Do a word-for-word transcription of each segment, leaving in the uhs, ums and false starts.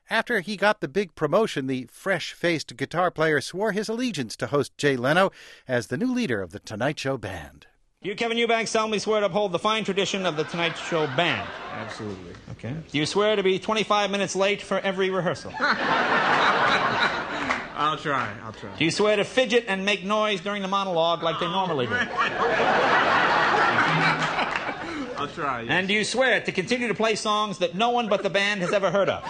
After he got the big promotion, the fresh-faced guitar player swore his allegiance to host Jay Leno as the new leader of the Tonight Show Band. You, Kevin Eubanks, solemnly swear to uphold the fine tradition of the Tonight Show Band. Absolutely. Okay. Do you swear to be twenty-five minutes late for every rehearsal? I'll try. I'll try. Do you swear to fidget and make noise during the monologue like they normally do? I'll try. Yes. And do you swear to continue to play songs that no one but the band has ever heard of?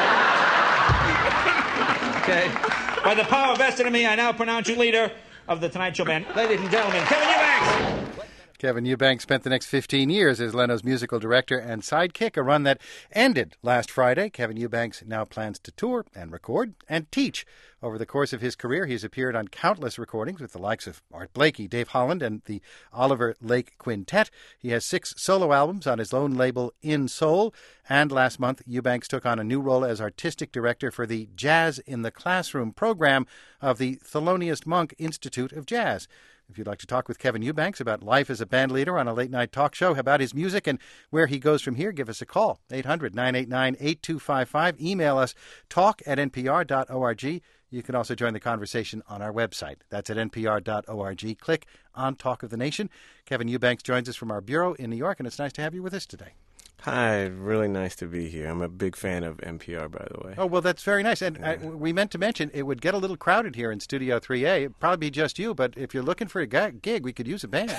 Okay. By the power vested in me, I now pronounce you leader of the Tonight Show Band. Ladies and gentlemen, Kevin Eubanks! Kevin Eubanks spent the next fifteen years as Leno's musical director and sidekick, a run that ended last Friday. Kevin Eubanks now plans to tour and record and teach. Over the course of his career, he's appeared on countless recordings with the likes of Art Blakey, Dave Holland, and the Oliver Lake Quintet. He has six solo albums on his own label, In Soul. And last month, Eubanks took on a new role as artistic director for the Jazz in the Classroom program of the Thelonious Monk Institute of Jazz. If you'd like to talk with Kevin Eubanks about life as a band leader on a late-night talk show, about his music and where he goes from here, give us a call, eight hundred, nine eight nine, eight two five five. Email us, talk at n p r dot org. You can also join the conversation on our website. That's at n p r dot org. Click on Talk of the Nation. Kevin Eubanks joins us from our bureau in New York, and it's nice to have you with us today. Hi, really nice to be here. I'm a big fan of N P R, by the way. Oh, well, that's very nice. And yeah. I, we meant to mention it would get a little crowded here in Studio three A. It'd probably be just you, but if you're looking for a gig, we could use a band.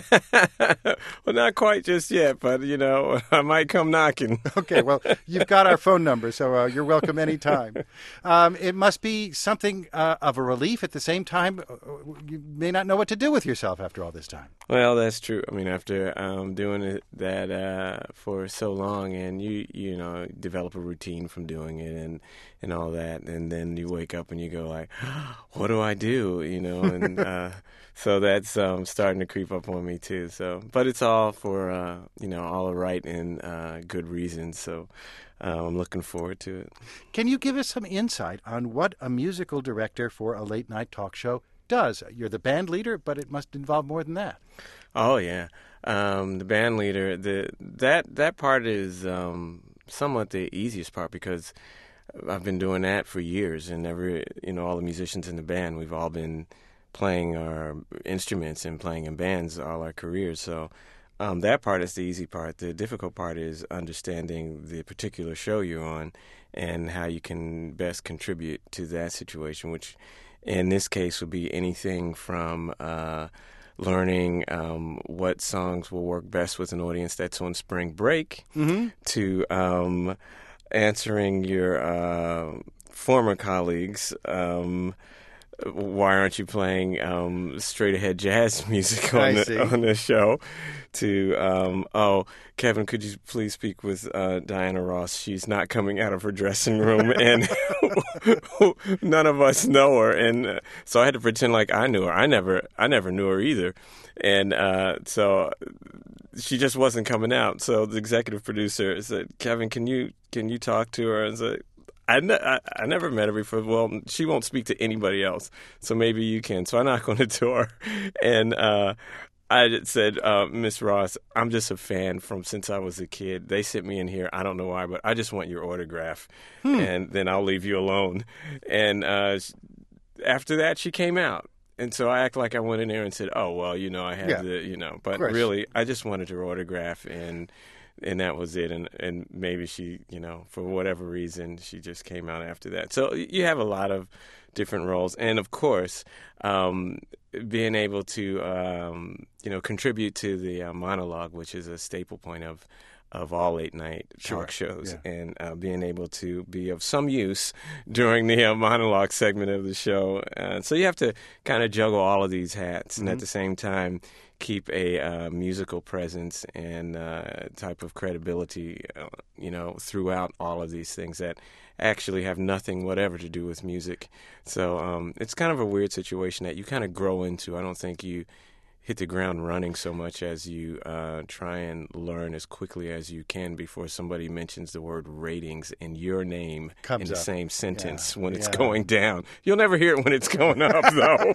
Well, not quite just yet, but, you know, I might come knocking. Okay, well, you've got our phone number, so uh, you're welcome anytime. Um, it must be something uh, of a relief. At the same time, you may not know what to do with yourself after all this time. Well, that's true. I mean, after um, doing it, that uh, for so long, and you you know develop a routine from doing it and and all that, and then you wake up and you go like, what do I do? You know, and uh, so that's um, starting to creep up on me too. So, but it's all for uh, you know all the right and uh, good reasons. So. Uh, I'm looking forward to it. Can you give us some insight on what a musical director for a late-night talk show does? You're the band leader, but it must involve more than that. Oh, yeah. Um, the band leader, the that that part is um, somewhat the easiest part because I've been doing that for years, and every, you know, all the musicians in the band, we've all been playing our instruments and playing in bands all our careers, so Um, that part is the easy part. The difficult part is understanding the particular show you're on and how you can best contribute to that situation, which in this case would be anything from uh, learning um, what songs will work best with an audience that's on spring break mm-hmm. to um, answering your uh, former colleagues um why aren't you playing um, straight-ahead jazz music on the, on the show, to, um, oh, Kevin, could you please speak with uh, Diana Ross? She's not coming out of her dressing room, and none of us know her. And uh, so I had to pretend like I knew her. I never I never knew her either. And uh, so she just wasn't coming out. So the executive producer said, Kevin, can you can you talk to her? And said, I, ne- I, I never met her before. Well, she won't speak to anybody else, so maybe you can. So I knock on the door, and uh, I said, uh, Miss Ross, I'm just a fan from since I was a kid. They sent me in here. I don't know why, but I just want your autograph, hmm. and then I'll leave you alone. And uh, after that, she came out. And so I act like I went in there and said, oh, well, you know, I had yeah. to, you know. But really, I just wanted her autograph, and... And that was it, and and maybe she, you know, for whatever reason, she just came out after that. So you have a lot of different roles, and of course, um, being able to, um, you know, contribute to the uh, monologue, which is a staple point of of all late night sure. talk shows, yeah. and uh, being able to be of some use during the uh, monologue segment of the show. Uh, so you have to kind of juggle all of these hats, mm-hmm. and at the same time, keep a uh, musical presence and uh, type of credibility, uh, you know, throughout all of these things that actually have nothing whatever to do with music. So um, it's kind of a weird situation that you kind of grow into. I don't think you hit the ground running so much as you uh, try and learn as quickly as you can before somebody mentions the word ratings in your name Comes in the up. same sentence yeah. when it's yeah. going down. You'll never hear it when it's going up, though.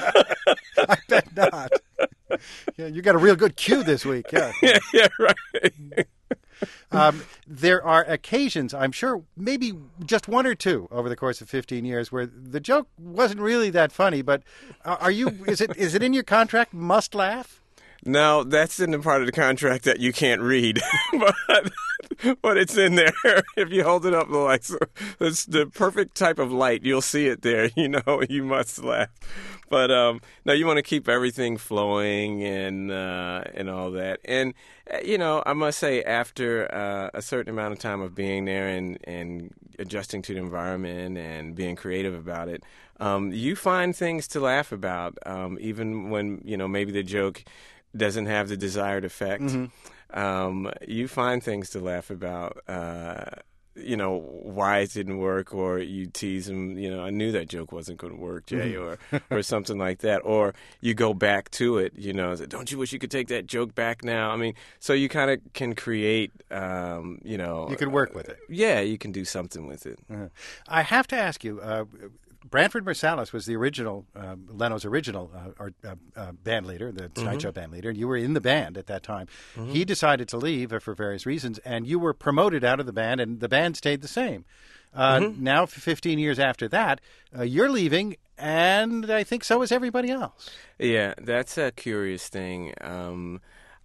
I bet not. Yeah, you got a real good cue this week. Yeah, yeah, yeah, right. um, there are occasions, I'm sure, maybe just one or two over the course of fifteen years, where the joke wasn't really that funny. But are you? Is it? Is it in your contract? Must laugh? No, that's in the part of the contract that you can't read, but but it's in there. If you hold it up, like so, it's the perfect type of light, you'll see it there. You know, you must laugh. But um, no, you want to keep everything flowing and uh, and all that. And you know, I must say, after uh, a certain amount of time of being there and and adjusting to the environment and being creative about it, um, you find things to laugh about, um, even when you know maybe the joke doesn't have the desired effect. Mm-hmm. Um, you find things to laugh about. Uh, you know, why it didn't work, or you tease them, you know, I knew that joke wasn't going to work, Jay, mm-hmm. or or something like that. Or you go back to it, you know, don't you wish you could take that joke back now? I mean, so you kind of can create, um, you know. You can work with it. Uh, yeah, you can do something with it. Uh-huh. I have to ask you, uh, Branford Marsalis was the original, uh, Leno's original uh, or, uh, uh, band leader, the Tonight mm-hmm. Show band leader, and you were in the band at that time. Mm-hmm. He decided to leave uh, for various reasons, and you were promoted out of the band, and the band stayed the same. Uh, mm-hmm. Now, fifteen years after that, uh, you're leaving, and I think so is everybody else. Yeah, that's a curious thing. Um,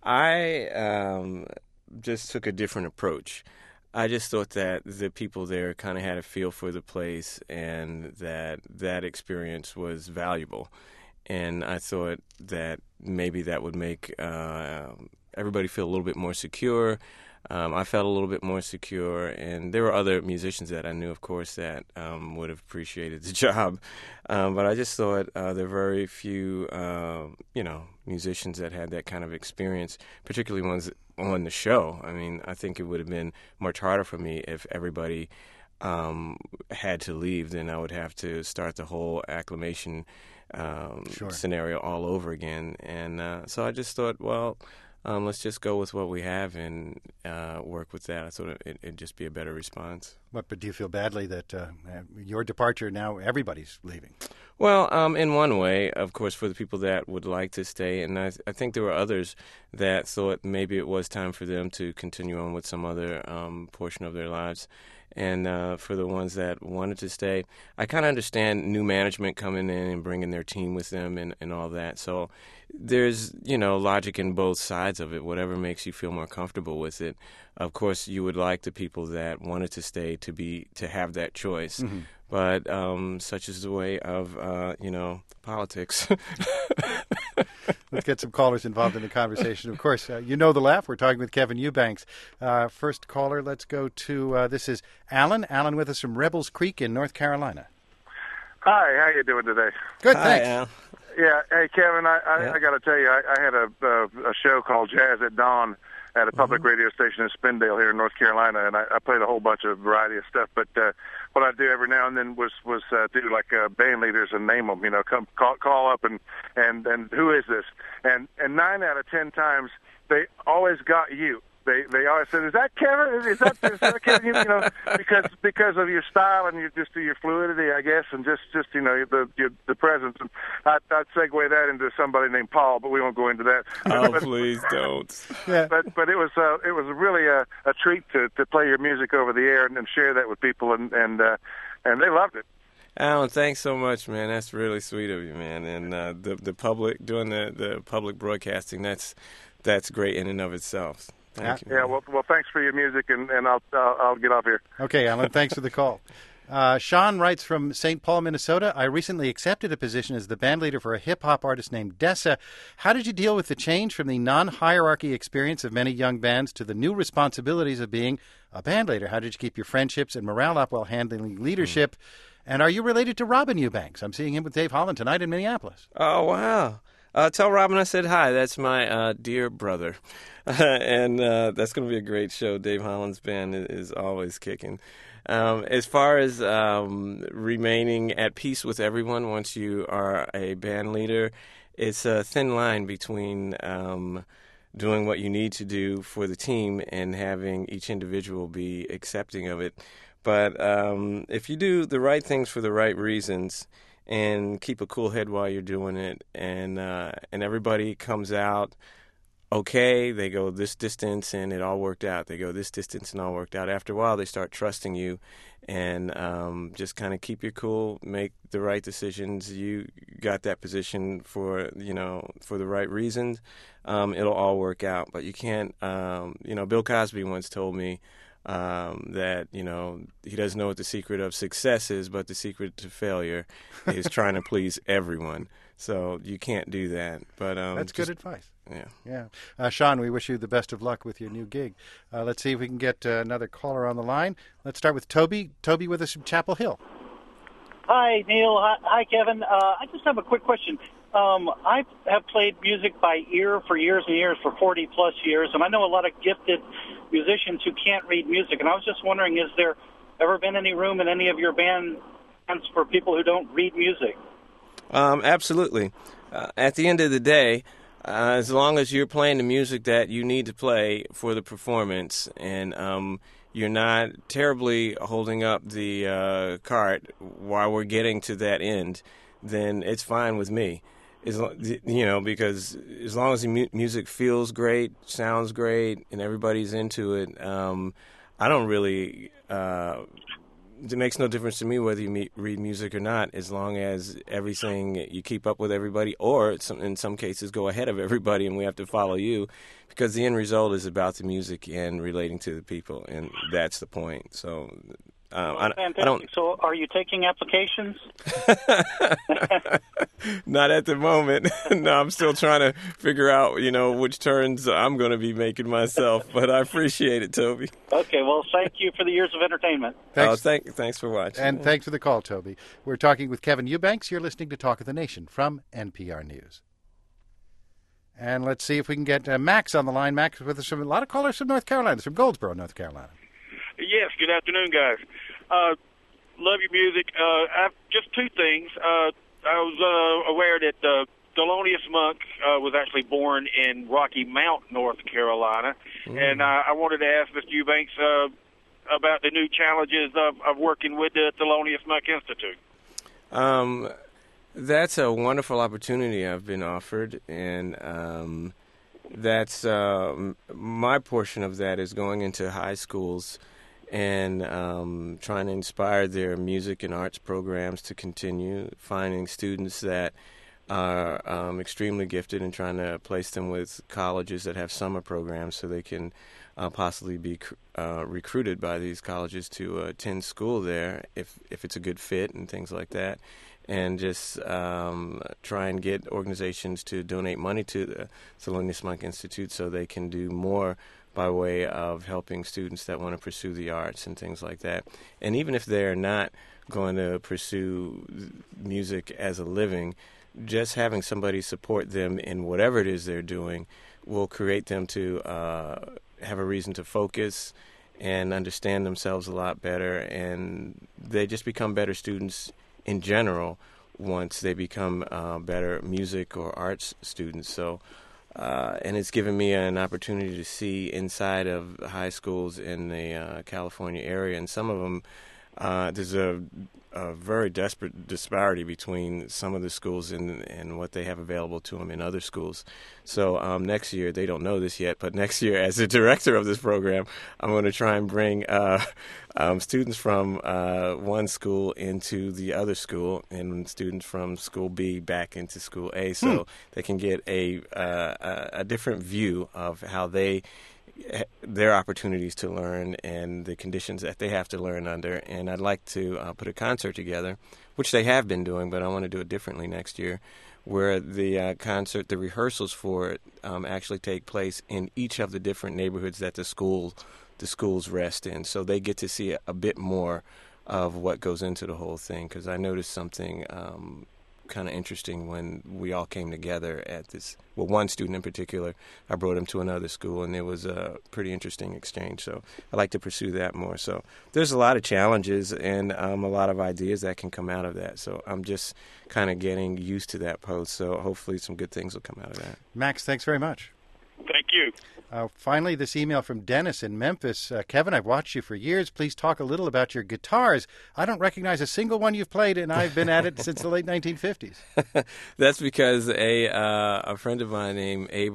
I um, just took a different approach. I just thought that the people there kind of had a feel for the place and that that experience was valuable. And I thought that maybe that would make uh, everybody feel a little bit more secure. Um, I felt a little bit more secure, and there were other musicians that I knew, of course, that um, would have appreciated the job. Um, but I just thought uh, there were very few, uh, you know, musicians that had that kind of experience, particularly ones on the show. I mean, I think it would have been much harder for me if everybody um, had to leave. Then I would have to start the whole acclimation um, sure. scenario all over again. And uh, so I just thought, well, Um, let's just go with what we have and uh, work with that. I thought it, it'd just be a better response. What, but do you feel badly that uh, your departure, now everybody's leaving? Well, um, in one way, of course, for the people that would like to stay. And I, I think there were others that thought maybe it was time for them to continue on with some other um, portion of their lives. And uh, for the ones that wanted to stay, I kind of understand new management coming in and bringing their team with them and, and all that. So there's, you know, logic in both sides of it, whatever makes you feel more comfortable with it. Of course, you would like the people that wanted to stay to be to have that choice. Mm-hmm. But um, such is the way of, uh, you know, politics. Let's get some callers involved in the conversation. Of course, uh, you know the laugh. We're talking with Kevin Eubanks. Uh, first caller, let's go to, uh, this is Alan. Alan with us from Rebels Creek in North Carolina. Hi, how you doing today? Good, Hi, thanks. Al. Yeah, hey, Kevin, I, I, yeah. I got to tell you, I, I had a, uh, a show called Jazz at Dawn at a public mm-hmm. radio station in Spindale here in North Carolina, and I, I played a whole bunch of variety of stuff. But uh, what I do every now and then was was uh, do like uh, band leaders and name them. You know, come call, call up and and and who is this? And and nine out of ten times they always got you. They they always said, "Is that Kevin? Is that, is that Kevin?" You know, because because of your style and your just your fluidity, I guess, and just, just you know the your, the presence. And I, I'd segue that into somebody named Paul, but we won't go into that. Oh, but, please don't. Yeah. But but it was uh, it was really a, a treat to, to play your music over the air and, and share that with people, and and uh, and they loved it. Alan, thanks so much, man. That's really sweet of you, man. And uh, the the public doing the, the public broadcasting, that's that's great in and of itself. Thank yeah. you. Yeah, well, well, thanks for your music, and, and I'll, I'll I'll get off here. Okay, Alan, thanks for the call. Uh, Sean writes from Saint Paul, Minnesota. I recently accepted a position as the band leader for a hip-hop artist named Dessa. How did you deal with the change from the non-hierarchy experience of many young bands to the new responsibilities of being a band leader? How did you keep your friendships and morale up while handling leadership? Mm. And are you related to Robin Eubanks? I'm seeing him with Dave Holland tonight in Minneapolis. Oh, wow. Uh, tell Robin I said hi. That's my uh, dear brother. and uh, that's going to be a great show. Dave Holland's band is, is always kicking. Um, as far as um, remaining at peace with everyone once you are a band leader, it's a thin line between um, doing what you need to do for the team and having each individual be accepting of it. But um, if you do the right things for the right reasons and keep a cool head while you're doing it, and uh, and everybody comes out okay. They go this distance and it all worked out. They go this distance and all worked out. After a while, they start trusting you, and um, just kind of keep your cool, make the right decisions. You got that position for, you know, for the right reasons. Um, it'll all work out. But you can't, um, you know, Bill Cosby once told me um, that, you know, he doesn't know what the secret of success is, but the secret to failure is trying to please everyone. So you can't do that. But um, That's just, good advice. Yeah. Yeah. Uh, Sean, we wish you the best of luck with your new gig. Uh, let's see if we can get uh, another caller on the line. Let's start with Toby. Toby with us from Chapel Hill. Hi, Neil. Hi, hi Kevin. Uh, I just have a quick question. Um, I have played music by ear for years and years, for forty plus years, and I know a lot of gifted musicians who can't read music. And I was just wondering, is there ever been any room in any of your bands for people who don't read music? Um, absolutely. Uh, at the end of the day, uh, as long as you're playing the music that you need to play for the performance, and um, you're not terribly holding up the uh, cart while we're getting to that end, then it's fine with me. As lo- you know, because as long as the mu- music feels great, sounds great, and everybody's into it, um, I don't really. Uh, it makes no difference to me whether you me- read music or not, as long as everything you keep up with everybody, or some, in some cases go ahead of everybody, and we have to follow you, because the end result is about the music and relating to the people, and that's the point. So. Um, I, I don't. So, are you taking applications? Not at the moment. No, I'm still trying to figure out, you know, which turns I'm going to be making myself. But I appreciate it, Toby. Okay. Well, thank you for the years of entertainment. Thanks. Oh, thank, thanks for watching. And thanks for the call, Toby. We're talking with Kevin Eubanks. You're listening to Talk of the Nation from N P R News. And let's see if we can get uh, Max on the line. Max with us from a lot of callers from North Carolina, from Goldsboro, North Carolina. Yes, good afternoon, guys. Uh, love your music. Uh, I've, just two things. Uh, I was uh, aware that uh, Thelonious Monk uh, was actually born in Rocky Mount, North Carolina, mm. and uh, I wanted to ask Mister Eubanks uh, about the new challenges of, of working with the Thelonious Monk Institute. Um, that's a wonderful opportunity I've been offered, and um, that's uh, my portion of that is going into high schools and um, trying to inspire their music and arts programs to continue, finding students that are um, extremely gifted and trying to place them with colleges that have summer programs so they can uh, possibly be uh, recruited by these colleges to uh, attend school there if, if it's a good fit and things like that. And just um, try and get organizations to donate money to the Thelonious Monk Institute so they can do more by way of helping students that want to pursue the arts and things like that. And even if they're not going to pursue music as a living, just having somebody support them in whatever it is they're doing will create them to uh, have a reason to focus and understand themselves a lot better. And they just become better students in general once they become uh, better music or arts students. So. Uh, and it's given me an opportunity to see inside of high schools in the uh, California area, and some of them, uh, there's a, a very desperate disparity between some of the schools and, and what they have available to them in other schools. So um, next year, they don't know this yet, but next year, as the director of this program, I'm going to try and bring uh, um, students from uh, one school into the other school, and students from school B back into school A, so hmm. they can get a, uh, a different view of how they their opportunities to learn and the conditions that they have to learn under. And I'd like to uh, put a concert together, which they have been doing, but I want to do it differently next year, where the uh, concert, the rehearsals for it um, actually take place in each of the different neighborhoods that the school, the schools rest in. So they get to see a, a bit more of what goes into the whole thing, because I noticed something um, kind of interesting when we all came together at this. Well, one student in particular, I brought him to another school, and it was a pretty interesting exchange. So I like to pursue that more. So there's a lot of challenges and um, a lot of ideas that can come out of that. So I'm just kind of getting used to that post. So hopefully some good things will come out of that. Max, thanks very much. Thank you. Uh, finally, this email from Dennis in Memphis. Uh, Kevin, I've watched you for years. Please talk a little about your guitars. I don't recognize a single one you've played, and I've been at it since the late nineteen fifties. That's because a uh, a friend of mine named Abe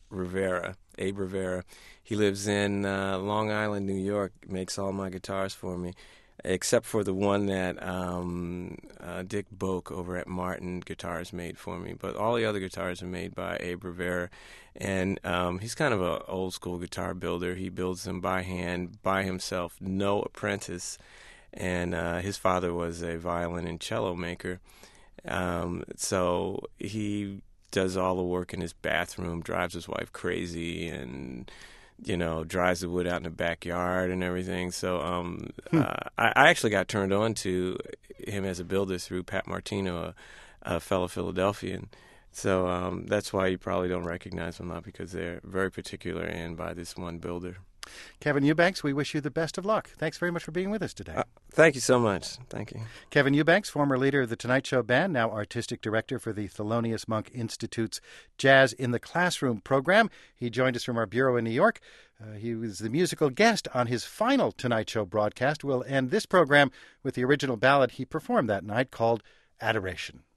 Rivera, Abe Rivera. He lives in uh, Long Island, New York, makes all my guitars for me, except for the one that um, uh, Dick Boak over at Martin Guitars made for me. But all the other guitars are made by Abe Rivera. And um, he's kind of an old-school guitar builder. He builds them by hand, by himself, no apprentice. And uh, his father was a violin and cello maker. Um, so he does all the work in his bathroom, drives his wife crazy, and, you know, dries the wood out in the backyard and everything. So um, hmm. uh, I, I actually got turned on to him as a builder through Pat Martino, a, a fellow Philadelphian. So um, that's why you probably don't recognize them, not because they're very particular and by this one builder. Kevin Eubanks, we wish you the best of luck. Thanks very much for being with us today. Uh, thank you so much. Thank you. Kevin Eubanks, former leader of the Tonight Show Band, now artistic director for the Thelonious Monk Institute's Jazz in the Classroom program. He joined us from our bureau in New York. Uh, he was the musical guest on his final Tonight Show broadcast. We'll end this program with the original ballad he performed that night called Adoration.